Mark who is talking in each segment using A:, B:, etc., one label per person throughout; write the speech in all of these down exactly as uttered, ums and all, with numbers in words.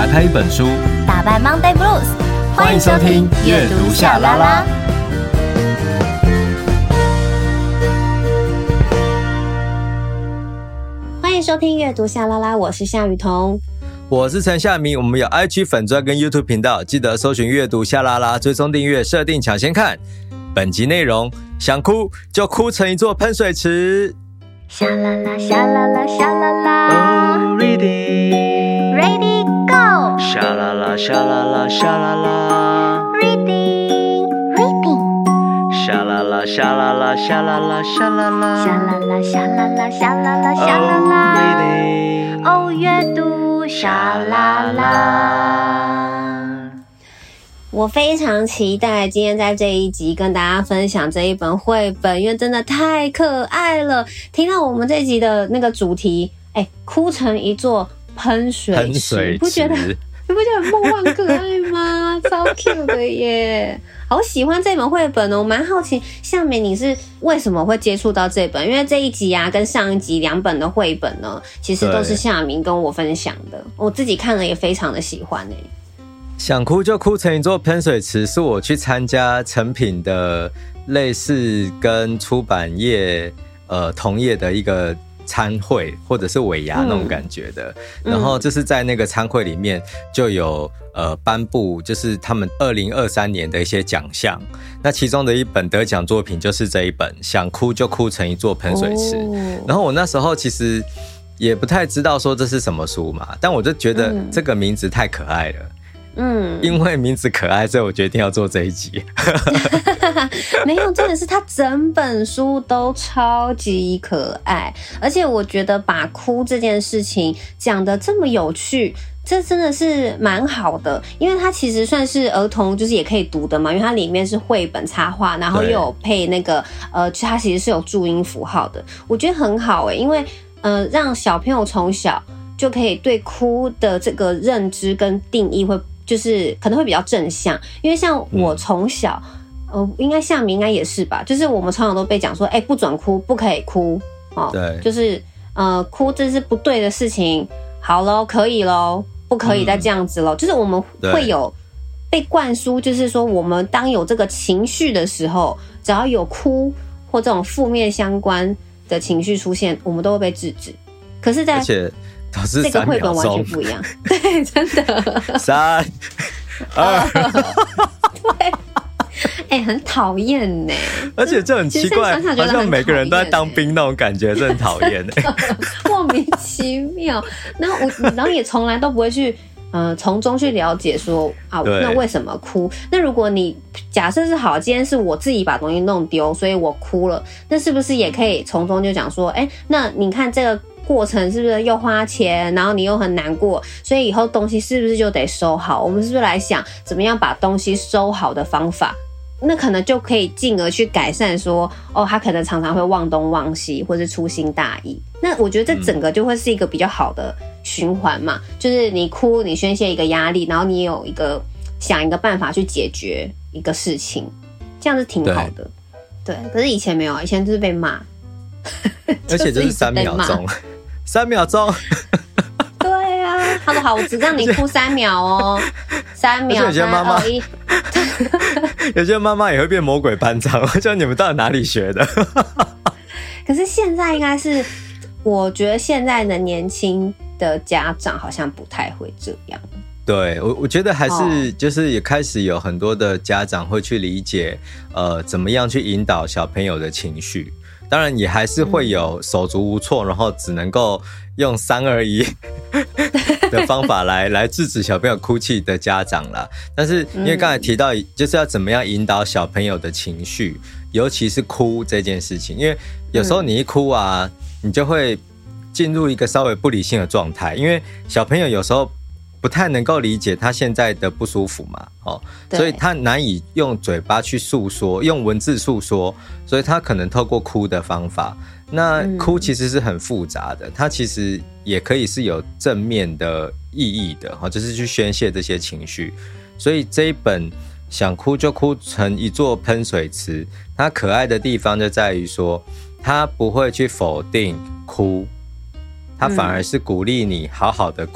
A: 开一本书，
B: 打败 Monday Blues。
A: 欢迎收听阅读夏拉拉。
B: 欢迎收听阅读夏拉拉，我是夏雨桐，
A: 我是陈夏明。我们有 I G 粉专跟 YouTube 频道，记得搜寻阅读夏拉拉，追踪订阅，设定抢先看。本集内容，想哭就哭成一座喷水池。
B: 夏拉拉夏拉拉夏拉拉
A: Oh, reading
B: Ready go
A: 夏拉拉夏拉拉夏拉拉
B: Reading Reading
A: 夏拉拉夏拉拉夏拉拉夏拉拉
B: 夏拉拉夏拉拉夏拉拉夏拉拉
A: Reading
B: 哦，阅读夏拉拉。我非常期待今天在这一集跟大家分享这一本绘本，因为真的太可爱了。听到我们这一集的那个主题，哎，哭成一座喷水池，
A: 喷水池
B: 不觉得你不觉得很梦幻可爱吗？超 cute 的耶！好喜欢这本绘本哦，我蛮好奇夏美你是为什么会接触到这本？因为这一集啊跟上一集两本的绘本呢，其实都是夏明跟我分享的，我自己看了也非常的喜欢耶。
A: 想哭就哭成一座喷水池，是我去参加诚品的类似跟出版业呃同业的一个餐会，或者是尾牙那种感觉的。嗯、然后就是在那个餐会里面就有呃颁布，就是他们二零二三年的一些奖项。那其中的一本得奖作品就是这一本《想哭就哭成一座喷水池》哦。然后我那时候其实也不太知道说这是什么书嘛，但我就觉得这个名字太可爱了。嗯，因为名字可爱，所以我决定要做这一集。
B: 没有，真的是他整本书都超级可爱，而且我觉得把哭这件事情讲得这么有趣，这真的是蛮好的，因为它其实算是儿童，就是也可以读的嘛，因为它里面是绘本插画，然后又有配那个呃，它其实是有注音符号的，我觉得很好诶、欸，因为呃，让小朋友从小就可以对哭的这个认知跟定义会。就是可能会比较正向，因为像我从小，嗯、呃，应该夏明应该也是吧，就是我们从小都被讲说，哎、欸，不准哭，不可以哭，哦，对，就是呃，哭这是不对的事情，好咯，可以咯，不可以再这样子咯，嗯、就是我们会有被灌输，就是说我们当有这个情绪的时候，只要有哭或这种负面相关的情绪出现，我们都会被制止。可是在，
A: 而且
B: 这个绘本完全不一样，对，真的。
A: 三二，
B: 对，哎、欸，很讨厌呢。
A: 而且这很奇怪，好像每个人都在当兵那种感觉，真的很讨厌哎，
B: 莫名其妙。然后我，然后也从来都不会去，呃，从中去了解说啊，那为什么哭？那如果你假设是好，今天是我自己把东西弄丢，所以我哭了，那是不是也可以从中就讲说，哎、欸，那你看这个。过程是不是又花钱，然后你又很难过，所以以后东西是不是就得收好？我们是不是来想怎么样把东西收好的方法？那可能就可以进而去改善说，哦，他可能常常会忘东忘西，或是粗心大意。那我觉得这整个就会是一个比较好的循环嘛，嗯、就是你哭，你宣泄一个压力，然后你有一个想一个办法去解决一个事情，这样是挺好的。对，对，可是以前没有，以前就是被骂，
A: 而且就是三秒钟。三秒钟，
B: 对啊，他说好，我只让你哭三秒哦，三秒，三二一。
A: 有些妈妈也会变魔鬼班长，我觉得你们到底哪里学的？
B: 可是现在应该是，我觉得现在的年轻的家长好像不太会这样。
A: 对，我我觉得还是就是也开始有很多的家长会去理解，呃，怎么样去引导小朋友的情绪。当然也还是会有手足无措，然后只能够用三二一的方法来来制止小朋友哭泣的家长啦。但是因为刚才提到，就是要怎么样引导小朋友的情绪，尤其是哭这件事情，因为有时候你一哭啊，你就会进入一个稍微不理性的状态，因为小朋友有时候不太能够理解他现在的不舒服嘛，哦，所以他难以用嘴巴去诉说，用文字诉说，所以他可能透过哭的方法。那哭其实是很复杂的，它其实也可以是有正面的意义的，就是去宣泄这些情绪。所以这一本想哭就哭成一座喷水池，它可爱的地方就在于说，它不会去否定哭，它反而是鼓励你好好的哭。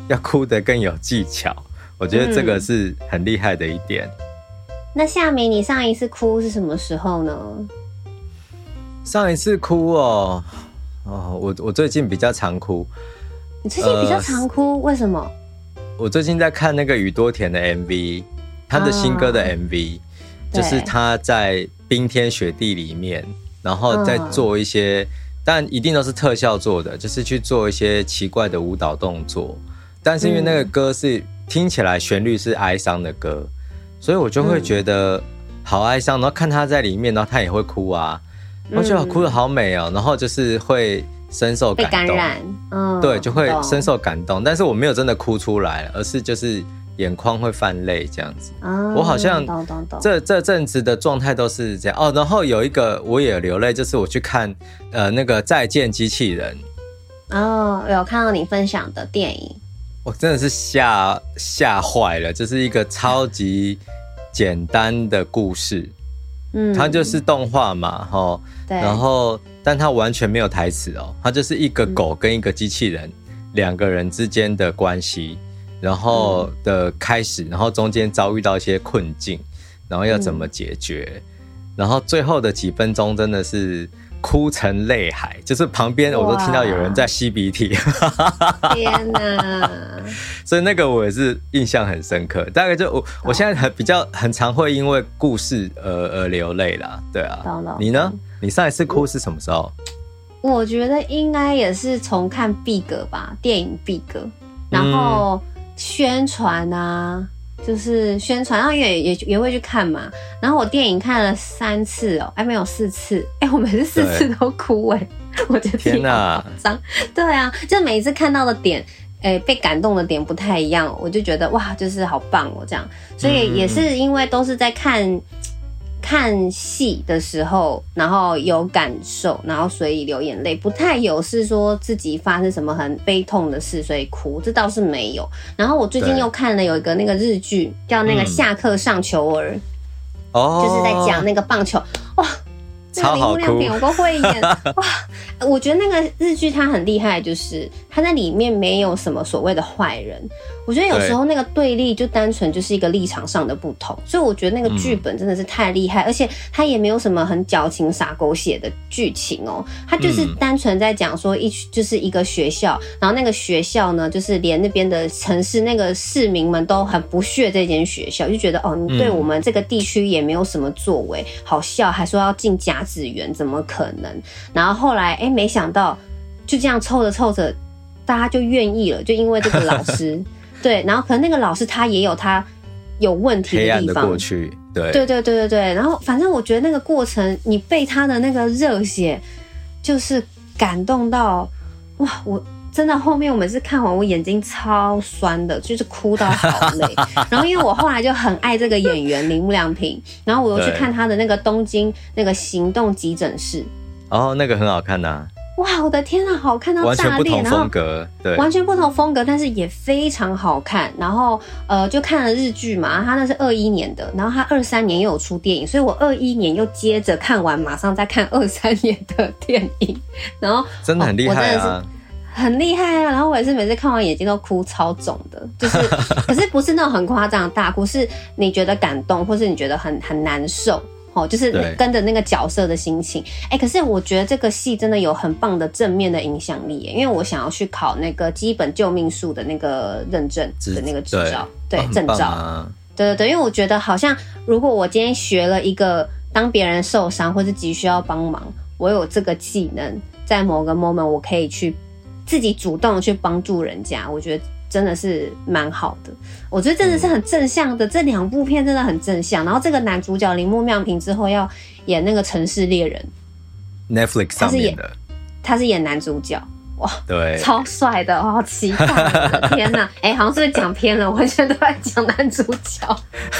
A: 要哭得更有技巧，我觉得这个是很厉害的一点。嗯、
B: 那夏民，你上一次哭是什么时候呢？
A: 上一次哭哦，哦，我我最近比较常哭。
B: 你最近比较常哭，呃、为什么？
A: 我最近在看那个宇多田的 M V， 他的新歌的 M V，、啊、就是他在冰天雪地里面，然后再做一些，嗯、但一定都是特效做的，就是去做一些奇怪的舞蹈动作。但是因为那个歌是、嗯、听起来旋律是哀伤的歌，所以我就会觉得好哀伤，然后看他在里面，然后他也会哭啊。我觉得哭得好美哦，然后就是会深受感动，
B: 被感染，嗯，
A: 对，就会深受感动。但是我没有真的哭出来，而是就是眼眶会泛泪这样子。嗯、我好像这这阵子的状态都是这样哦。然后有一个我也有流泪，就是我去看呃那个《再见机器人》
B: 哦，有看到你分享的电影，
A: 我真的是吓吓坏了，这是一个超级简单的故事。嗯，它就是动画嘛，齁，对，然后但它完全没有台词哦，它就是一个狗跟一个机器人、嗯、两个人之间的关系，然后的开始，然后中间遭遇到一些困境，然后要怎么解决，嗯、然后最后的几分钟真的是哭成泪海，就是旁边我都听到有人在吸鼻涕，
B: 天哪！
A: 所以那个我也是印象很深刻，大概就我我现在很比较很常会因为故事而而流泪啦，对啊。你呢？你上一次哭是什么时候？
B: 我觉得应该也是从看毕格吧，电影毕格，然后宣传啊，就是宣传，然后也也也会去看嘛。然后我电影看了三次哦，哎没有四次，哎我每次四次都哭哎，我觉得自己好夸张。对啊，就每一次看到的点。欸、被感动的点不太一样，我就觉得哇，就是好棒哦，这样。所以也是因为都是在看看戏的时候，然后有感受，然后所以流眼泪，不太有是说自己发生什么很悲痛的事所以哭，这倒是没有。然后我最近又看了有一个那个日剧叫那个《下课上球儿》，哦、嗯，就是在讲那个棒球，哇。那个铃木亮平有够会演哇！我觉得那个日剧它很厉害，就是它在里面没有什么所谓的坏人。我觉得有时候那个对立就单纯就是一个立场上的不同，所以我觉得那个剧本真的是太厉害，嗯、而且它也没有什么很矫情洒狗血的剧情哦，它就是单纯在讲说一就是一个学校，然后那个学校呢，就是连那边的城市那个市民们都很不屑这间学校，就觉得哦，你对我们这个地区也没有什么作为，好笑，还说要进甲子园，怎么可能？然后后来哎，没想到就这样凑着凑着，大家就愿意了，就因为这个老师。对，然后可能那个老师他也有他有问题的地方，黑暗
A: 的过去，对，
B: 对对对对对。然后反正我觉得那个过程，你被他的那个热血，就是感动到哇！我真的后面我每次看完，我眼睛超酸的，就是哭到好累。然后因为我后来就很爱这个演员铃木亮平，然后我又去看他的那个东京那个行动急诊室，
A: 哦，那个很好看啊。
B: 哇，我的天啊，好看到炸裂！
A: 完全不同风格，对，
B: 完全不同风格，但是也非常好看。然后呃，就看了日剧嘛，他那是二一年的，然后他二三年又有出电影，所以我二一年又接着看完，马上再看二三年的电影，然后
A: 真的很厉害啊，
B: 哦、很厉害啊！然后我也是每次看完眼睛都哭超肿的，就是可是不是那种很夸张的大哭，是你觉得感动，或是你觉得很很难受。哦，就是跟着那个角色的心情，哎、欸，可是我觉得这个戏真的有很棒的正面的影响力耶，因为我想要去考那个基本救命术的那个认证的那个执照，对，对证照、啊，对对对，因为我觉得好像如果我今天学了一个，当别人受伤或是急需要帮忙，我有这个技能，在某个 moment 我可以去自己主动的去帮助人家，我觉得。真的是蛮好的，我觉得真的是很正向的，嗯、这两部片真的很正向。然后这个男主角铃木亮平之后要演那个《城市猎人》
A: ，Netflix 上面的，
B: 他是演男主角，哇，
A: 对，
B: 超帅的，好期待！天哪，哎、欸，好像是不是讲偏了？我完全都在讲男主角，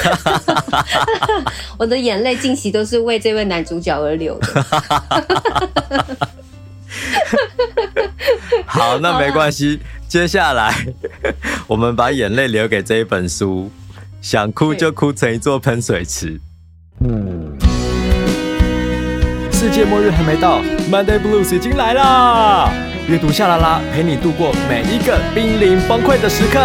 B: 我的眼泪近期都是为这位男主角而流的。
A: 好，那没关系。接下来，我们把眼泪留给这一本书，想哭就哭成一座喷水池。嗯，世界末日还没到 ，Monday Blues 已经来啦！ 阅读夏拉拉陪你度过每一个濒临崩溃的时刻。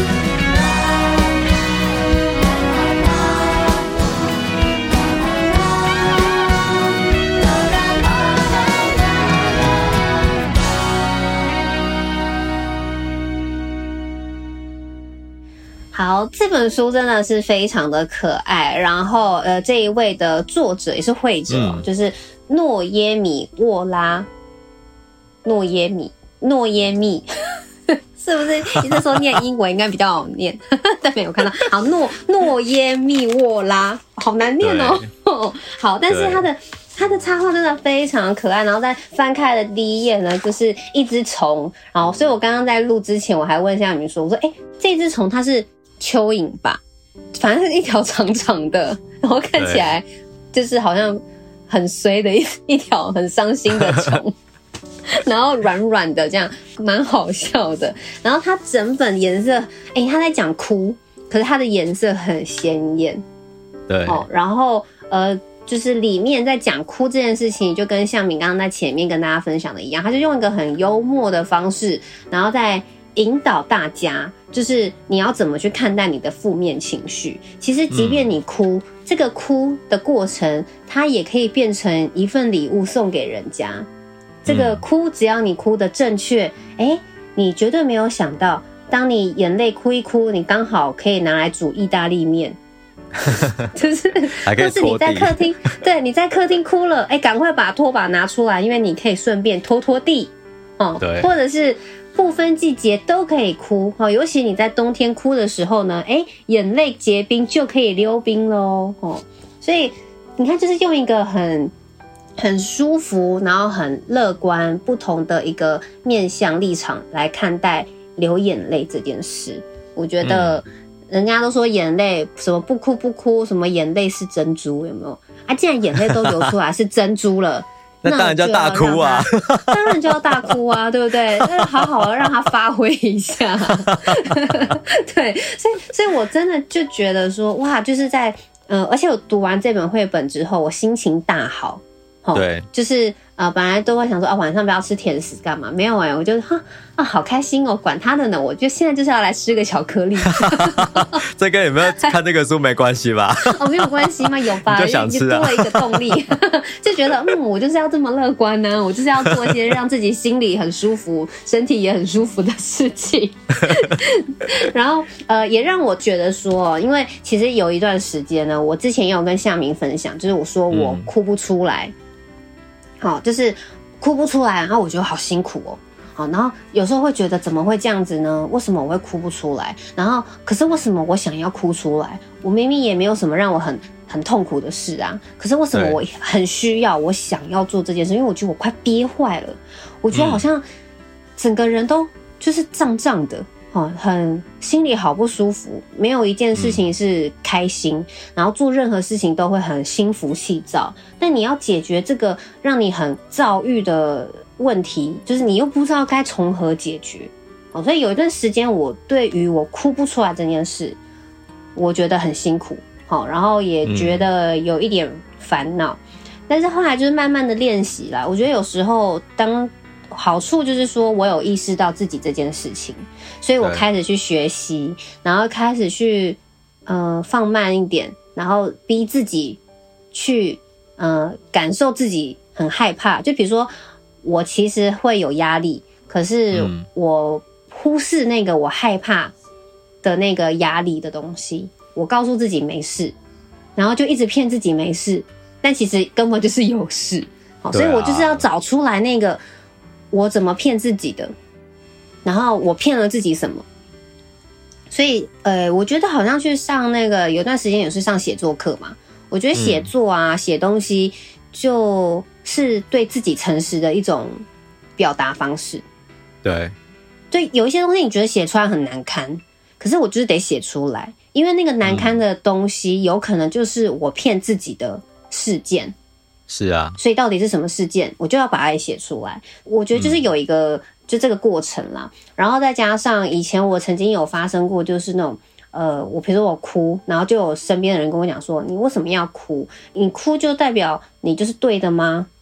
B: 好，这本书真的是非常的可爱，然后呃，这一位的作者也是绘者，嗯、就是诺耶米沃拉，诺耶米，诺耶米，是不是？你这时候念英文应该比较好念，对，没有看到。好，诺诺耶米沃拉，好难念哦。好，但是他的他的插画真的非常可爱，然后在翻开的第一页呢，就是一只虫，然后，所以我刚刚在录之前，我还问一下你们说，我说，哎、欸，这只虫它是蚯蚓吧，反正是一条长长的，然后看起来就是好像很衰的一一条很伤心的虫，然后软软的这样，蛮好笑的。然后它整本颜色，哎、欸，他在讲哭，可是它的颜色很鲜艳，
A: 对，
B: 哦，然后呃，就是里面在讲哭这件事情，就跟向敏刚刚在前面跟大家分享的一样，他就用一个很幽默的方式，然后再引导大家，就是你要怎么去看待你的负面情绪。其实即便你哭、嗯、这个哭的过程它也可以变成一份礼物送给人家。这个哭只要你哭的正确，欸，你绝对没有想到当你眼泪哭一哭，你刚好可以拿来煮意大利面。就是或是你在客厅，对，你在客厅哭了，欸，赶快把拖把拿出来，因为你可以顺便拖拖地，哦，对，或者是不分季节都可以哭，尤其你在冬天哭的时候呢，哎，眼泪结冰就可以溜冰咯。所以你看，就是用一个很很舒服，然后很乐观，不同的一个面向立场来看待流眼泪这件事。我觉得人家都说眼泪什么不哭不哭，什么眼泪是珍珠，有没有啊？既然眼泪都流出来是珍珠了，
A: 那当然叫大哭啊，
B: 当然就要大哭啊，对不对？那好好的让他发挥一下，对，所以所以我真的就觉得说，哇，就是在呃，而且我读完这本绘本之后，我心情大好，
A: 对，
B: 就是呃，本来都会想说啊，晚上不要吃甜食干嘛？没有哎、欸，我就哈啊，好开心哦，管他的呢，我就现在就是要来吃个巧克力。
A: 这跟有没有看这个书没关系吧？
B: 哦，没有关系吗？有吧？
A: 你就想吃啊，
B: 多了一个动力，就觉得嗯，我就是要这么乐观呢、啊，我就是要做一些让自己心里很舒服、身体也很舒服的事情。然后呃，也让我觉得说，因为其实有一段时间呢，我之前也有跟夏明分享，就是我说我哭不出来。嗯好，就是哭不出来，然后我觉得好辛苦哦。好，然后有时候会觉得怎么会这样子呢？为什么我会哭不出来？然后可是为什么我想要哭出来？我明明也没有什么让我很很痛苦的事啊，可是为什么我很需要，我想要做这件事？因为我觉得我快憋坏了，我觉得好像整个人都就是胀胀的。很心里好不舒服，没有一件事情是开心、嗯、然后做任何事情都会很心浮气躁，但你要解决这个让你很躁郁的问题，就是你又不知道该从何解决，所以有一段时间我对于我哭不出来这件事我觉得很辛苦，然后也觉得有一点烦恼、嗯、但是后来就是慢慢的练习啦，我觉得有时候当好处就是说我有意识到自己这件事情，所以我开始去学习，然后开始去呃放慢一点，然后逼自己去呃感受自己很害怕，就比如说我其实会有压力，可是我忽视那个我害怕的那个压力的东西，我告诉自己没事，然后就一直骗自己没事，但其实根本就是有事。好，所以我就是要找出来那个我怎么骗自己的，然后我骗了自己什么。所以呃，我觉得好像去上那个有段时间也是上写作课嘛，我觉得写作啊写、嗯、东西就是对自己诚实的一种表达方式。
A: 对，
B: 对，有一些东西你觉得写出来很难堪，可是我就是得写出来，因为那个难堪的东西有可能就是我骗自己的事件。
A: 是啊，
B: 所以到底是什么事件，我就要把它写出来。我觉得就是有一个、嗯、就这个过程啦，然后再加上以前我曾经有发生过，就是那种呃，我比如说我哭，然后就有身边的人跟我讲说，你为什么要哭？你哭就代表你就是对的吗？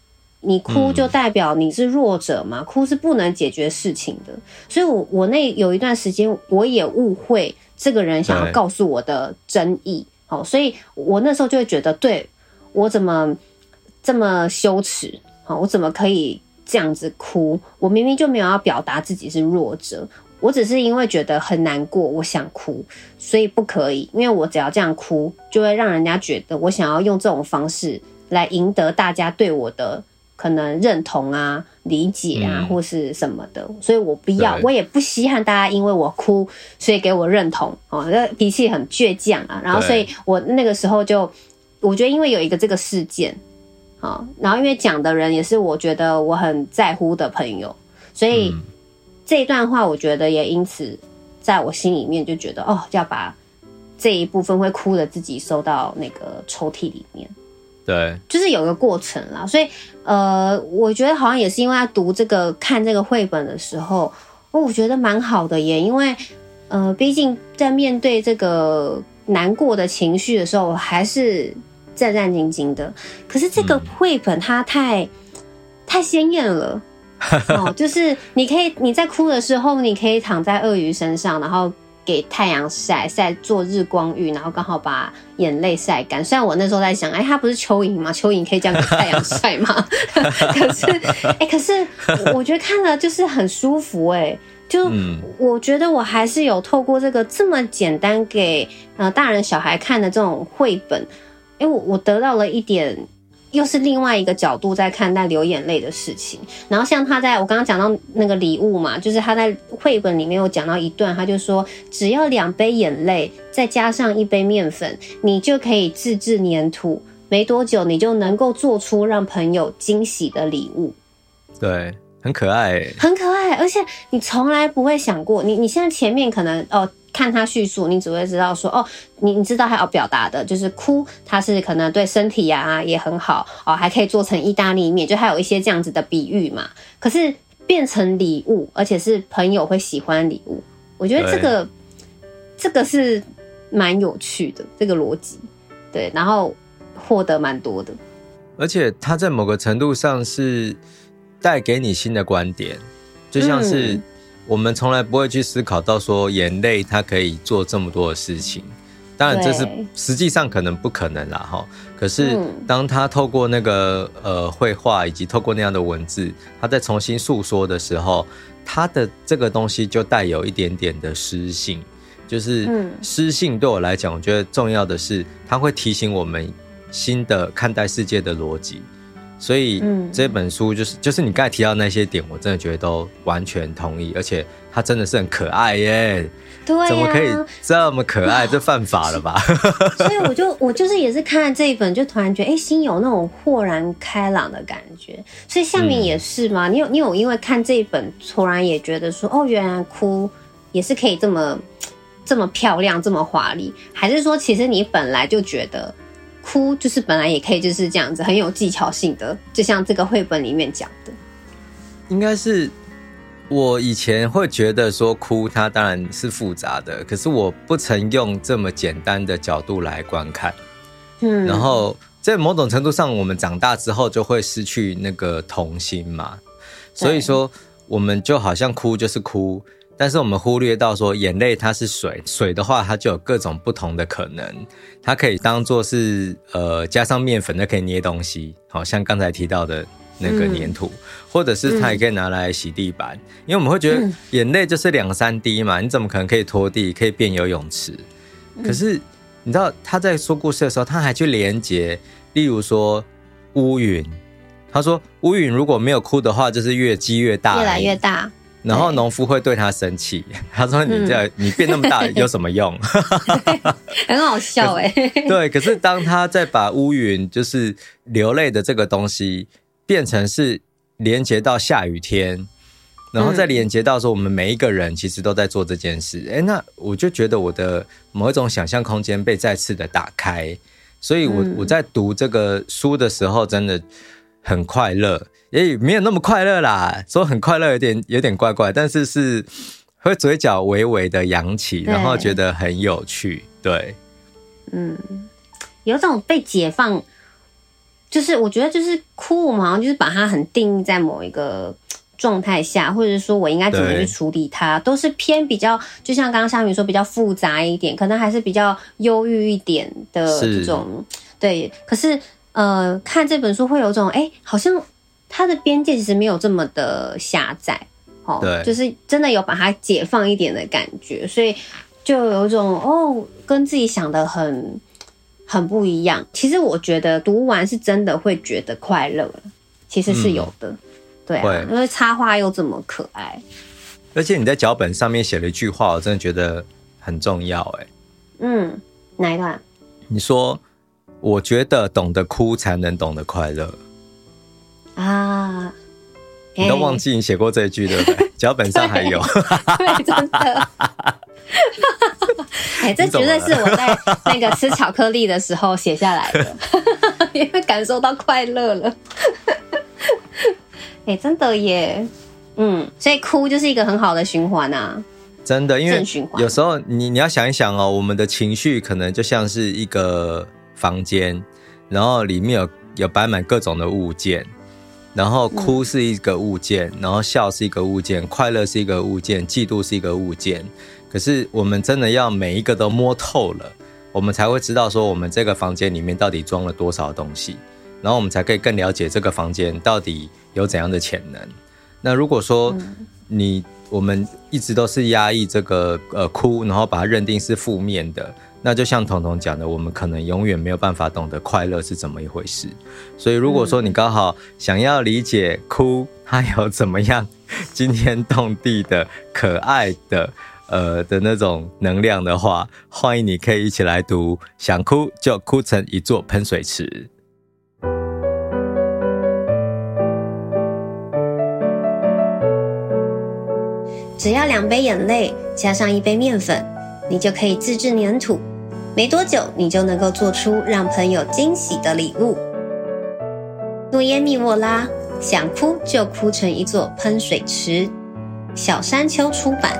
B: 你哭就代表你是弱者嘛，嗯、哭是不能解决事情的。所以我我那有一段时间我也误会这个人想要告诉我的真意，好，所以我那时候就会觉得，对，我怎么这么羞耻，好，我怎么可以这样子哭？我明明就没有要表达自己是弱者，我只是因为觉得很难过，我想哭，所以不可以，因为我只要这样哭，就会让人家觉得我想要用这种方式来赢得大家对我的可能认同啊、理解啊，嗯、或是什么的，所以我不要，我也不稀罕大家因为我哭，所以给我认同哦，那脾气很倔强啊。然后，所以我那个时候就，我觉得因为有一个这个事件，哦，然后因为讲的人也是我觉得我很在乎的朋友，所以这一段话，我觉得也因此在我心里面就觉得，哦，要把这一部分会哭的自己收到那个抽屉里面。
A: 对，
B: 就是有个过程啦，所以呃，我觉得好像也是因为他读这个看这个绘本的时候，我觉得蛮好的耶，因为呃，毕竟在面对这个难过的情绪的时候，我还是战战兢兢的。可是这个绘本它太、嗯、太鲜艳了，哦，就是你可以你在哭的时候，你可以躺在鳄鱼身上，然后给太阳晒晒，做日光浴，然后刚好把眼泪晒干。虽然我那时候在想，哎，他不是蚯蚓吗？蚯蚓可以这样给太阳晒吗？可是，哎，可是我觉得看了就是很舒服，哎，就我觉得我还是有透过这个这么简单给呃大人小孩看的这种绘本，哎，我我得到了一点。又是另外一个角度在看待流眼泪的事情。然后像他在我刚刚讲到那个礼物嘛，就是他在绘本里面有讲到一段，他就说只要两杯眼泪再加上一杯面粉，你就可以自制黏土，没多久你就能够做出让朋友惊喜的礼物。
A: 对，很可爱，
B: 很可爱，而且你从来不会想过，你你现在前面可能哦看他叙述，你只会知道说哦，你你知道他要表达的就是哭，他是可能对身体啊也很好哦，还可以做成意大利面，就还有一些这样子的比喻嘛。可是变成礼物，而且是朋友会喜欢礼物，我觉得这个这个是蛮有趣的这个逻辑，对，然后获得蛮多的，
A: 而且他在某个程度上是带给你新的观点，就像是、嗯。我们从来不会去思考到说眼泪它可以做这么多的事情，当然这是实际上可能不可能啦齁。可是当他透过那个呃绘画以及透过那样的文字，他在重新诉说的时候，他的这个东西就带有一点点的诗性。就是诗性对我来讲，我觉得重要的是它会提醒我们新的看待世界的逻辑。所以这本书就是就是你刚才提到的那些点，我真的觉得都完全同意，而且它真的是很可爱耶。
B: 对啊，
A: 怎么可以这么可爱？这犯法了吧？
B: 所以我就我就是也是看了这一本，就突然觉得哎、欸，心有那种豁然开朗的感觉。所以夏民也是吗？嗯、你有你有因为看这一本，突然也觉得说哦，原来哭也是可以这么这么漂亮，这么华丽？还是说其实你本来就觉得？哭就是本来也可以就是这样子，很有技巧性的，就像这个绘本里面讲的。
A: 应该是我以前会觉得说哭它当然是复杂的，可是我不曾用这么简单的角度来观看。嗯，然后在某种程度上，我们长大之后就会失去那个童心嘛，所以说我们就好像哭就是哭。但是我们忽略到说眼泪它是水，水的话它就有各种不同的可能，它可以当作是呃加上面粉，它可以捏东西，好像刚才提到的那个黏土、嗯、或者是它也可以拿来洗地板、嗯、因为我们会觉得眼泪就是两三滴嘛，你怎么可能可以拖地可以变游泳池、嗯、可是你知道他在说故事的时候他还去连结，例如说乌云，他说乌云如果没有哭的话就是越积越大，
B: 越来越大，
A: 然后农夫会对他生气，他说你这、嗯、你变那么大有什么用？
B: 很好笑哎、欸。
A: 对，可是当他再把乌云就是流泪的这个东西变成是连结到下雨天，然后再连结到说我们每一个人其实都在做这件事，哎、嗯，那我就觉得我的某一种想象空间被再次的打开，所以我、嗯、我在读这个书的时候真的很快乐。也没有那么快乐啦，说很快乐有点有点怪怪，但是是会嘴角微微的扬起，然后觉得很有趣，对，
B: 嗯，有种被解放， 就是我觉得就是哭，我们好像就是把它很定义在某一个状态下，或者说我应该怎么去处理它，都是偏比较，就像刚刚夏明说比较复杂一点，可能还是比较忧郁一点的这种。对，可是呃，看这本书会有种哎、欸，好像它的边界其实没有这么的狭窄，哦，对，就是真的有把它解放一点的感觉，所以就有一种哦，跟自己想的很很不一样。其实我觉得读完是真的会觉得快乐，其实是有的，嗯、对啊，因为插画又这么可爱，
A: 而且你在脚本上面写了一句话，我真的觉得很重要，哎，
B: 嗯，哪一段？
A: 你说，我觉得懂得哭才能懂得快乐
B: 啊。
A: 你都忘记你写过这一句对不对？脚本上还有
B: 对，真的哎、欸，这绝对是我在那个吃巧克力的时候写下来的因为感受到快乐了哎、欸，真的耶，嗯，所以哭就是一个很好的循环啊，
A: 真的，因为有时候你你要想一想哦，我们的情绪可能就像是一个房间，然后里面有有摆满各种的物件，然后哭是一个物件，然后笑是一个物件，快乐是一个物件，嫉妒是一个物件。可是我们真的要每一个都摸透了，我们才会知道说我们这个房间里面到底装了多少东西，然后我们才可以更了解这个房间到底有怎样的潜能。那如果说你我们一直都是压抑这个呃哭，然后把它认定是负面的，那就像彤彤讲的，我们可能永远没有办法懂得快乐是怎么一回事。所以如果说你刚好想要理解哭它有怎么样惊天动地的可爱的呃的那种能量的话，欢迎你可以一起来读想哭就哭成一座喷水池。
B: 只要两杯眼泪加上一杯面粉，你就可以自制黏土，没多久你就能够做出让朋友惊喜的礼物。诺耶蜜沃拉，想哭就哭成一座喷水池，小山丘出版。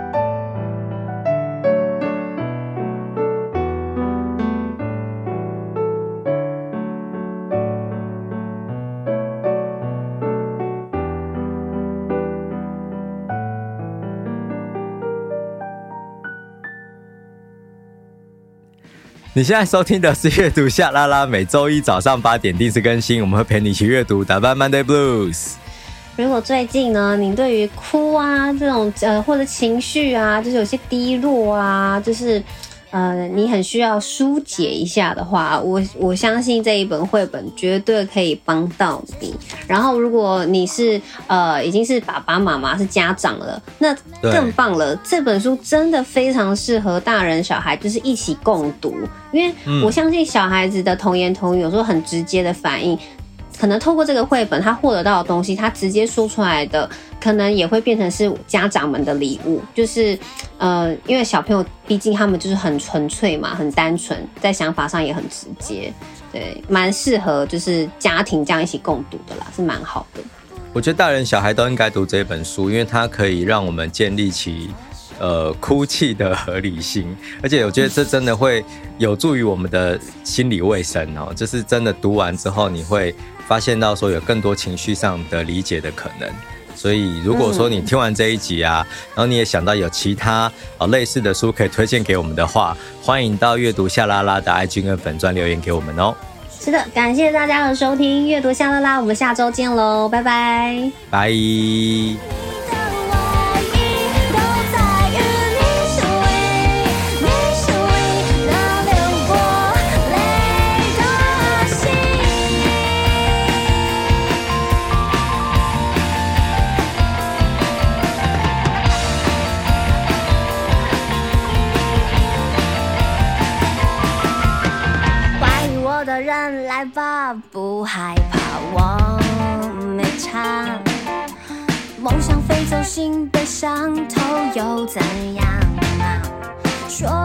A: 你现在收听的是阅读夏拉拉，每周一早上八点定时更新，我们会陪你一起阅读，打败 Monday Blues。
B: 如果最近呢，你对于哭啊这种呃或者情绪啊，就是有些低落啊，就是呃你很需要疏解一下的话，我我相信这一本绘本绝对可以帮到你。然后如果你是呃已经是爸爸妈妈是家长了，那更棒了，这本书真的非常适合大人小孩就是一起共读，因为我相信小孩子的童言童语有时候很直接的反应，可能透过这个绘本他获得到的东西，他直接说出来的可能也会变成是家长们的礼物，就是呃，因为小朋友毕竟他们就是很纯粹嘛，很单纯，在想法上也很直接，对，蛮适合就是家庭这样一起共读的啦，是蛮好的。
A: 我觉得大人小孩都应该读这本书，因为它可以让我们建立起呃哭泣的合理性，而且我觉得这真的会有助于我们的心理卫生哦，就是真的读完之后你会发现到说有更多情绪上的理解的可能。所以如果说你听完这一集啊，然后你也想到有其他、哦、类似的书可以推荐给我们的话，欢迎到阅读夏拉拉的 I G 跟粉专留言给我们哦。
B: 是的，感谢大家的收听阅读夏拉拉，我们下周见咯，拜拜
A: 拜。
B: 的人来吧，不害怕，我没差。梦想飞走，心被伤透又怎样啊？说